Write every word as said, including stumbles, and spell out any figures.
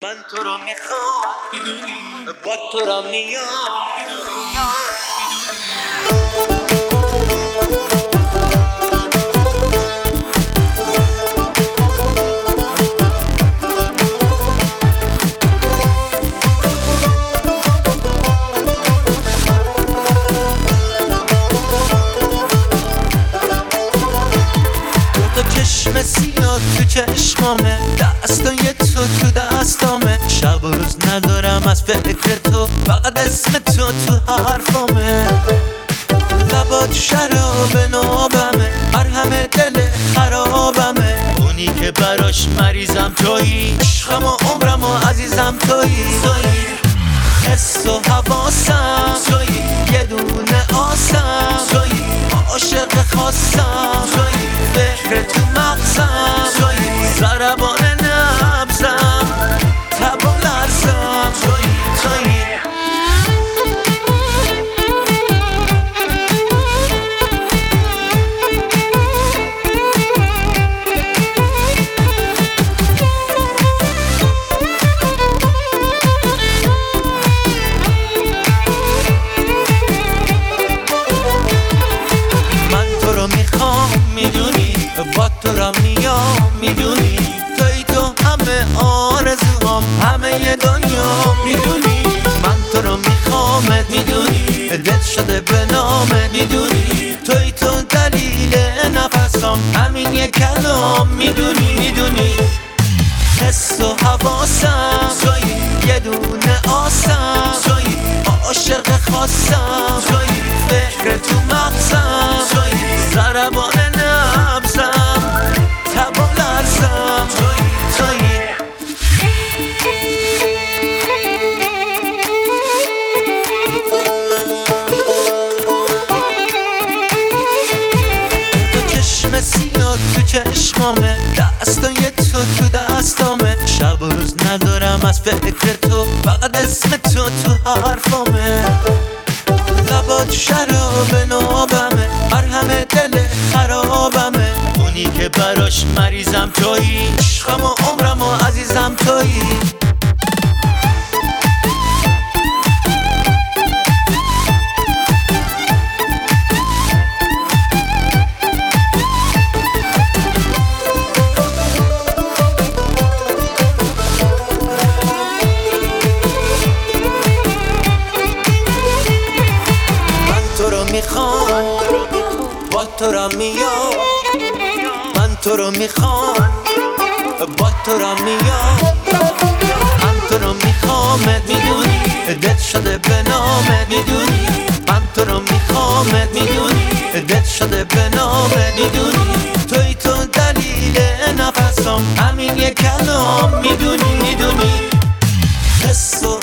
من تو رو میخوام، با تو رو میام. چشم سیاه تو چشمامه، دستای تو تو دستامه. شب و روز ندارم از فکر تو، فقط اسم تو تو حرفامه. لبات شراب نابمه، مرهم دل خرابمه. اونی که براش مریضم تویی، عشقم و عمرم و عزیزم تویی. تویی حس و حواسم تویی، یه دونه آسم تویی، عاشق خاصم تویی، فکر تو مغزم تویی، ضربان نبزم، تب و لرزم تویی. تویی با تو را میام، میدونی توی تو همه آرزوام، همه دنیا میدونی. من تو رو میخوامت، میدونی دل شده به نامت، میدونی توی تو دلیل نفسام، همین یک کلام میدونی. میدونی حس و حواسم توی، یه دونه آسم توی، عاشق خاصم توی، فکر تو مغزم توی، ضربان نبزم، تب و لرزم توی. توی تو چشم سیاه تو چشمامه، دستای تو تو دستامه. شب و روز ندارم از فکر تو، فقط اسم تو تو حرفامه. لبات شراب نابمه، مرهم دل خرابمه. اونی که براش مریضم تویی، عشقم و عمرم و عزیزم تویی. میخوام با تو را میام، من تو رو میخوام با تو را میام. من تو رو میخوامت، میدونی دل شده به نامت، میدونی من تو رو میخوامت، میدونی دل شده به نامت، میدونی توی تو دلیل نفسام، همین یک کلام میدونی. میدونی حس و